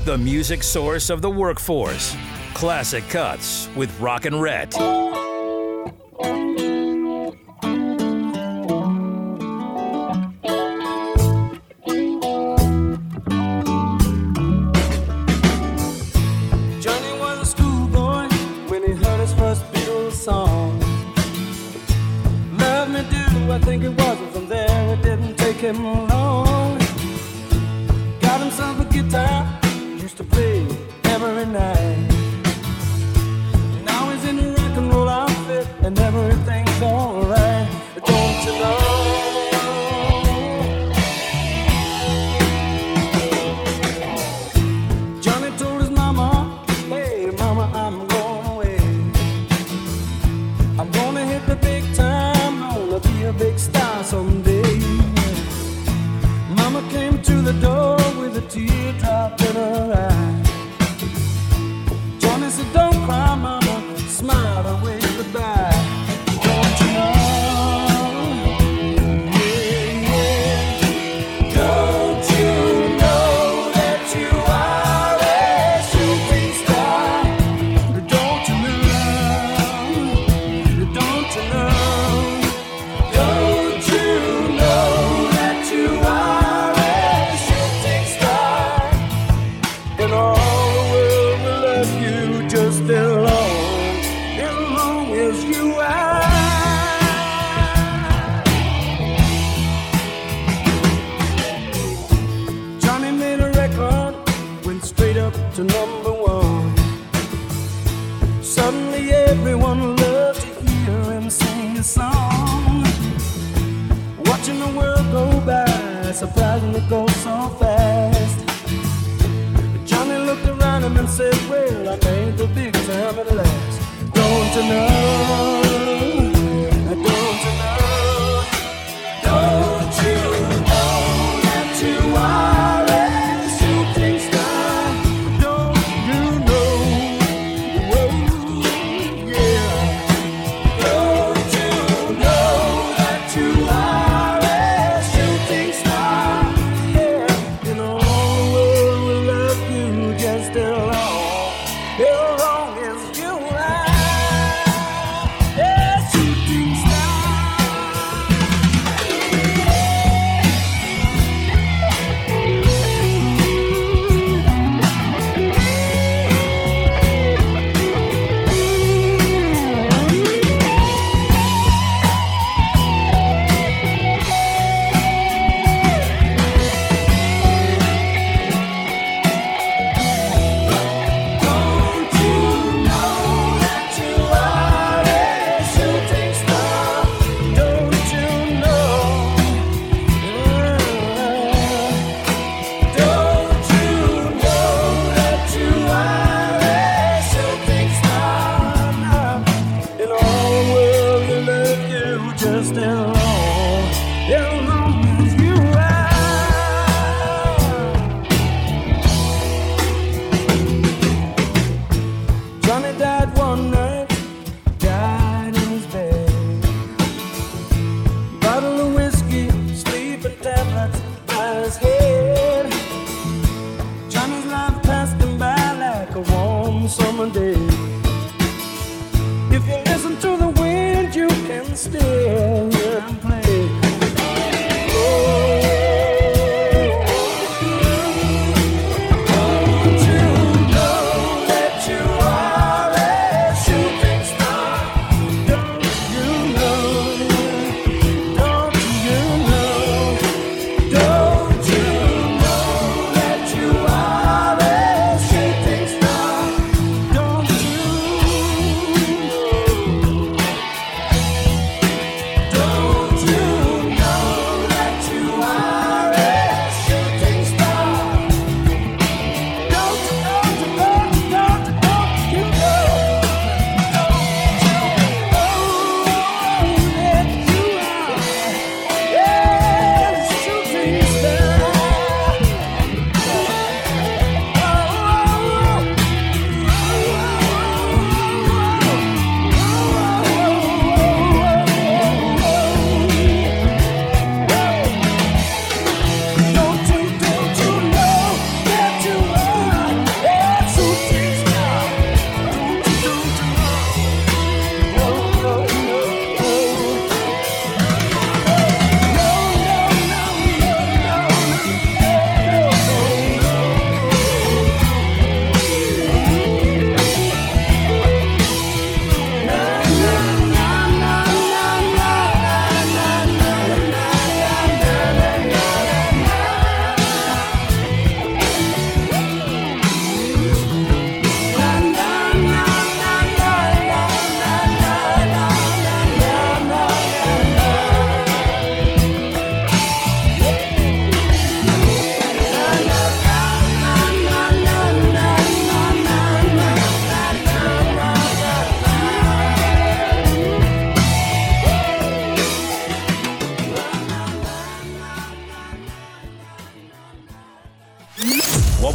the music source of the workforce. Classic Cuts with Rockin' Rhett. Johnny was a schoolboy when he heard his first Beatles song. Love me do, I think it was, and from there it didn't take him long. Got himself a guitar, used to play every night. Now he's in a rock and roll outfit and everything's alright. Don't you know? Johnny told his mama, hey mama, I'm going away. I'm gonna hit the big time, gonna be a big star someday. Mama came to the door with a teardrop in her eye. Johnny said, don't cry, mama, smile and wave goodbye. Don't you know? Yeah, yeah. Don't you know that you are a shooting star? Don't you know? Don't you know? Don't you know that you are a shooting star? And all the world will love you just as long as you are. Johnny made a record, went straight up to number one. Suddenly everyone loved to hear him sing a song. Watching the world go by, surprising it goes so fast. Johnny looked around him and said, well, I made the big time at last. Don't you know? Don't you know? Don't you know that you are a shooting star? Don't you know? Whoa, yeah. Don't you know that you are a shooting star? Yeah, you know, all the world will love you just as long as you are. Yeah, shooting star. Don't you know that you are a shooting star? Don't you know? Don't you know that you are a shooting star? And all the world will love you just as long as you are. Johnny died one night, died in his bed. Bottle of whiskey, sleeping tablets by his head. Johnny's life passed him by like a warm summer day. If you listen to the wind, you can still hear him play. Don't you know that you are a shooting star? Don't you know? Don't you know? Don't you know that you are a shooting star? Don't you?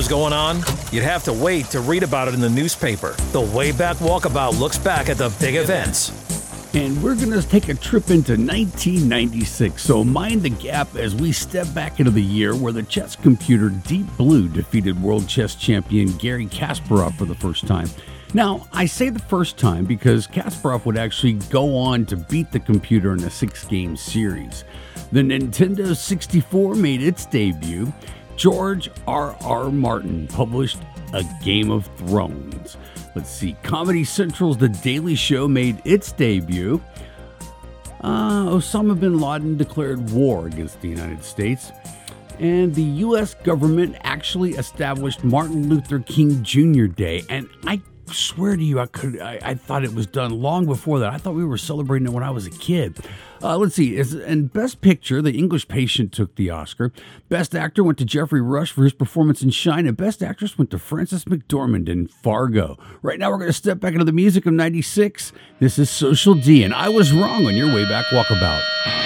was going on? You'd have to wait to read about it in the newspaper. The Wayback Walkabout looks back at the big events. And we're going to take a trip into 1996, so mind the gap as we step back into the year where the chess computer Deep Blue defeated world chess champion Garry Kasparov for the first time. Now, I say the first time because Kasparov would actually go on to beat the computer in a 6-game series. The Nintendo 64 made its debut. George R.R. Martin published A Game of Thrones. Let's see, Comedy Central's The Daily Show made its debut. Osama bin Laden declared war against the United States. And the U.S. government actually established Martin Luther King Jr. Day. And I swear to you, I thought it was done long before that. I thought we were celebrating it when I was a kid. Let's see. In Best Picture, The English Patient took the Oscar. Best Actor went to Jeffrey Rush for his performance in Shine, and Best Actress went to Frances McDormand in Fargo. Right now, we're going to step back into the music of 96. This is Social D, and I was wrong on your Wayback Walkabout.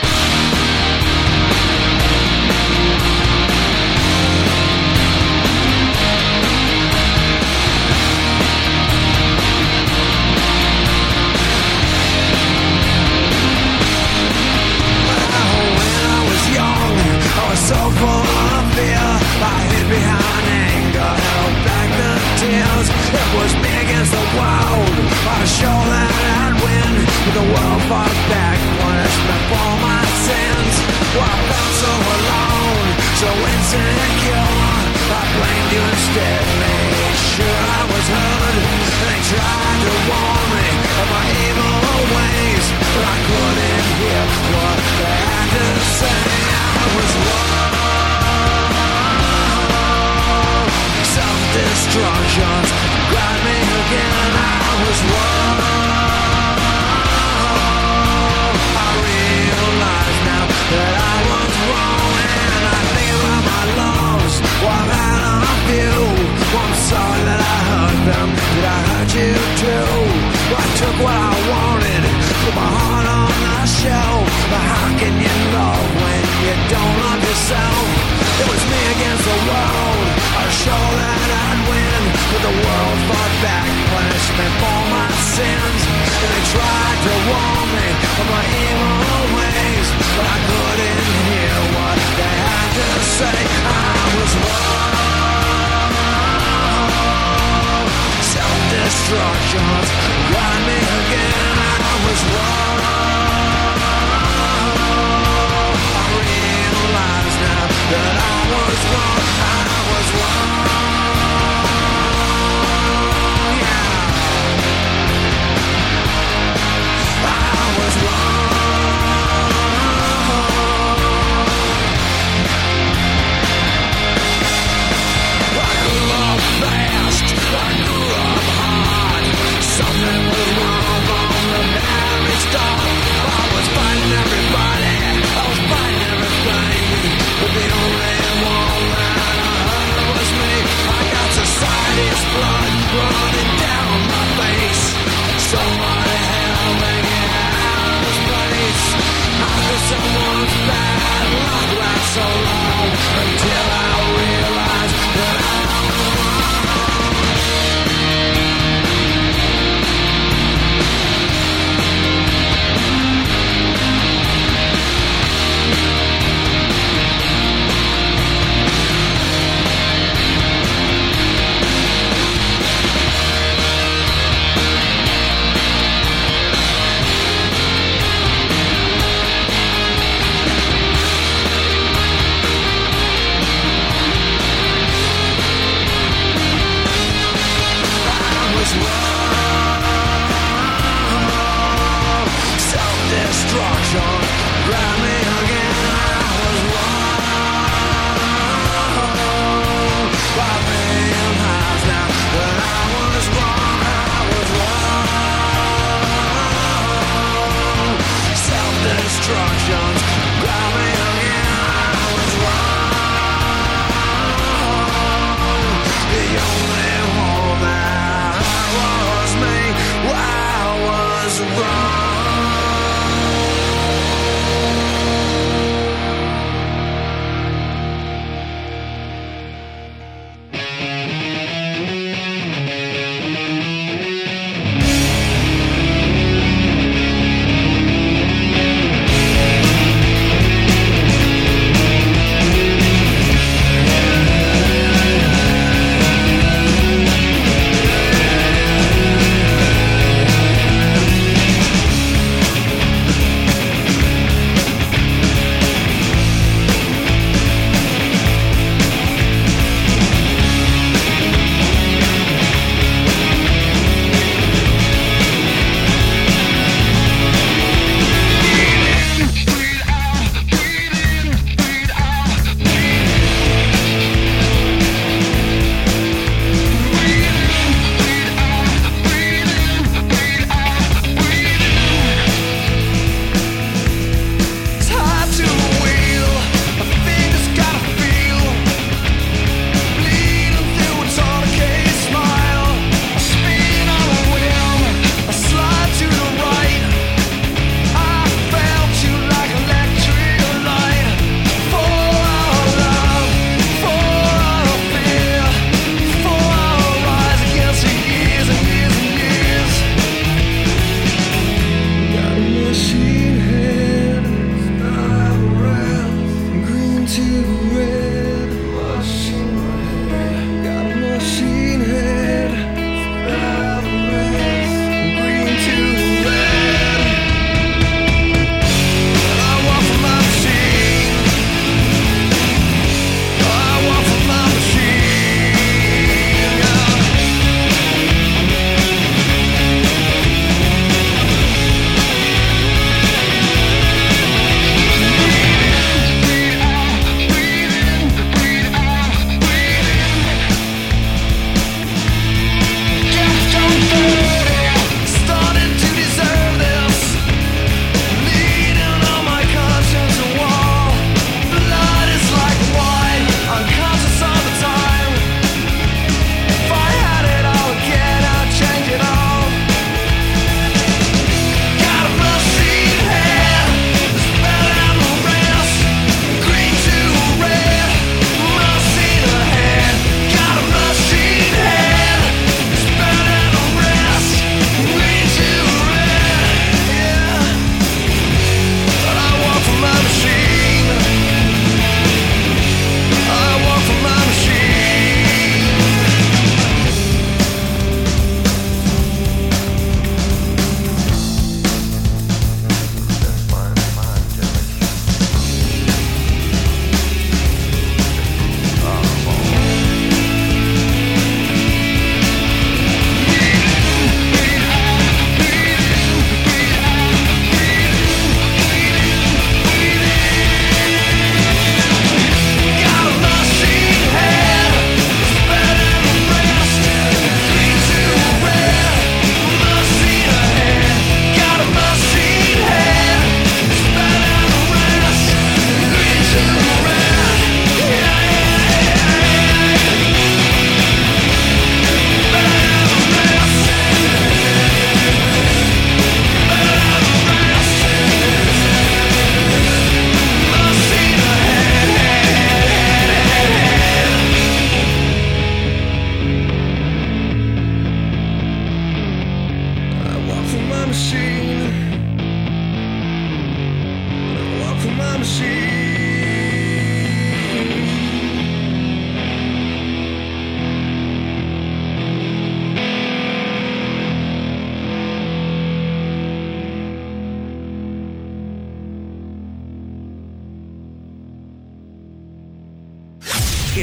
So full of fear, I hid behind anger, held back the tears. It was me against the world, I show that I'd win. But the world fought back, punishment for my sins. Well, I felt so alone, so insecure. I blamed you instead, made sure I was heard. They tried to warn me of my evil ways, but I couldn't hear what they had to say. I was wrong. Self-destructions got me again. I was wrong. I realize now that I was wrong, and I think about my loves. Well, I've had a few. Well, I'm sorry that I hurt them. Did I hurt you too? Well, I took what I wanted, put my heart on the shelf. But how can you love when you don't love yourself? It was me against the world. I showed that I'd win, but the world fought back, punishment for my sins. And they tried to warn me of my evil ways, but I couldn't hear what they had to say. I was wrong. Self-destructions got me again. I was wrong. I realize now that I was wrong. I was wrong.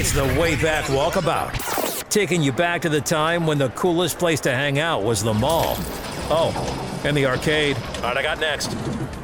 It's the Way Back Walkabout, taking you back to the time when the coolest place to hang out was the mall. Oh, and the arcade. All right, I got next.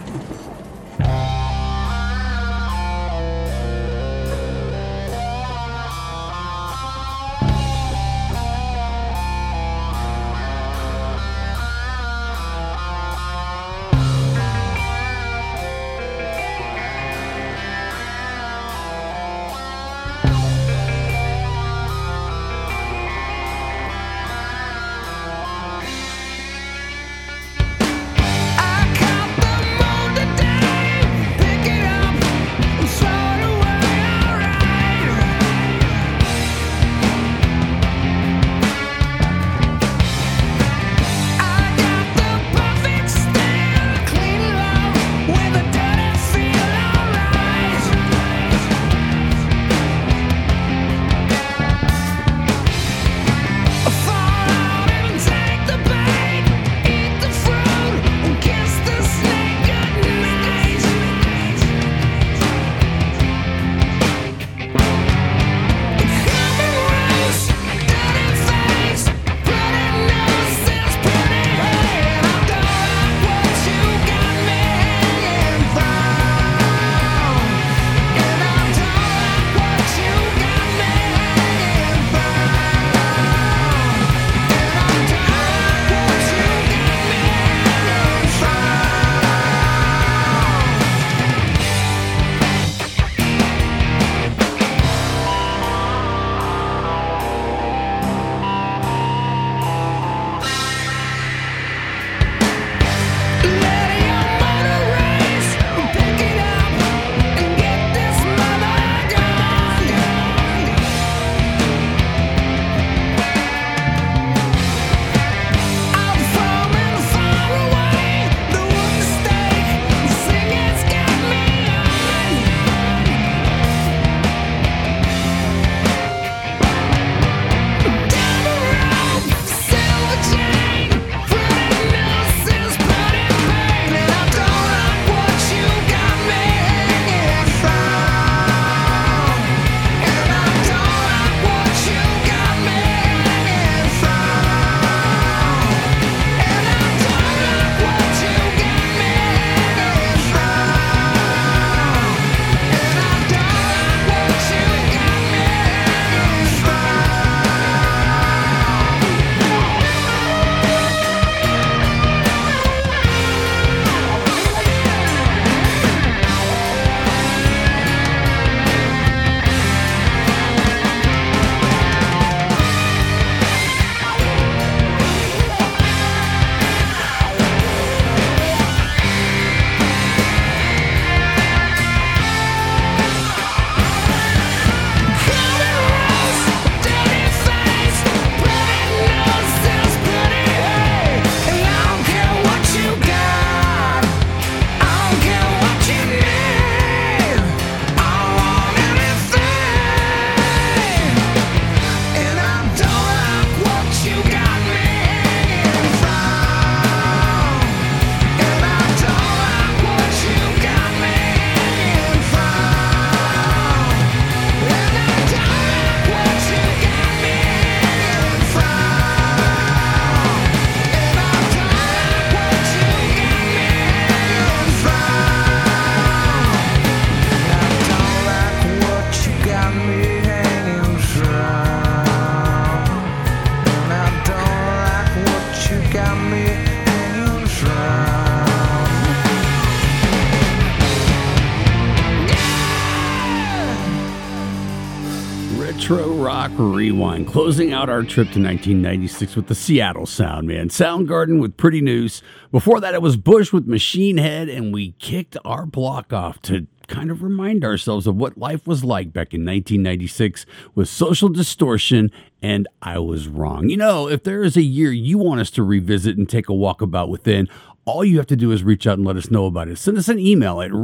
Retro Rock Rewind, closing out our trip to 1996 with the Seattle Sound, man. Soundgarden with Pretty Noose. Before that, it was Bush with Machine Head, and we kicked our block off to kind of remind ourselves of what life was like back in 1996 with Social Distortion and I Was Wrong. You know, if there is a year you want us to revisit and take a walkabout within, all you have to do is reach out and let us know about it. Send us an email at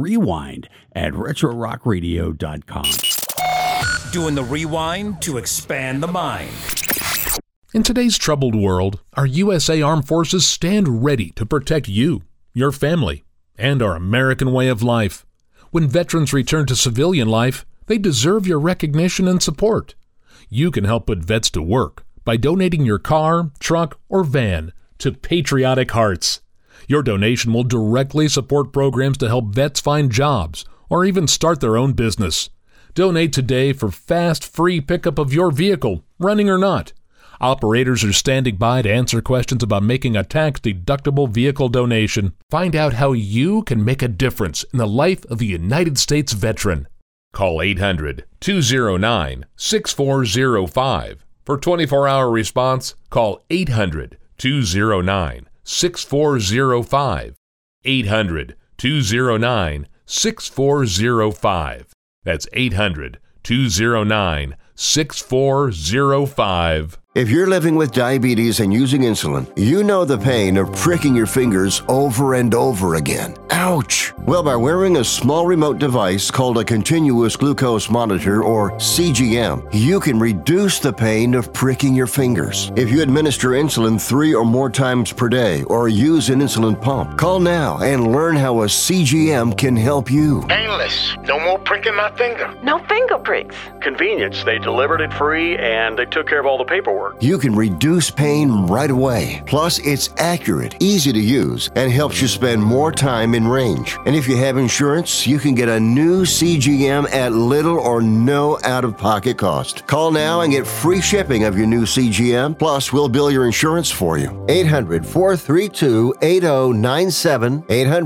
rewind@retrorockradio.com. Doing the rewind to expand the mind. In today's troubled world, our USA Armed Forces stand ready to protect you, your family, and our American way of life. When veterans return to civilian life, They deserve your recognition and support. You can help put vets to work by donating your car, truck, or van to Patriotic Hearts. Your donation will directly support programs to help vets find jobs or even start their own business. Donate today for fast, free pickup of your vehicle, running or not. Operators are standing by to answer questions about making a tax-deductible vehicle donation. Find out how you can make a difference in the life of a United States veteran. Call 800-209-6405. For 24-hour response, call 800-209-6405. 800-209-6405. That's 800-209-6405. If you're living with diabetes and using insulin, you know the pain of pricking your fingers over and over again. Ouch! Well, by wearing a small remote device called a continuous glucose monitor, or CGM, you can reduce the pain of pricking your fingers. If you administer insulin 3 or more times per day or use an insulin pump, call now and learn how a CGM can help you. Painless. No more pricking my finger. No finger pricks. Convenience. They delivered it free and they took care of all the paperwork. You can reduce pain right away. Plus, it's accurate, easy to use, and helps you spend more time in range. And if you have insurance, you can get a new CGM at little or no out-of-pocket cost. Call now and get free shipping of your new CGM. Plus, we'll bill your insurance for you. 800-432-8097.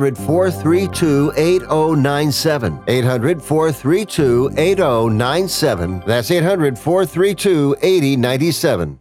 800-432-8097. 800-432-8097. That's 800-432-8097.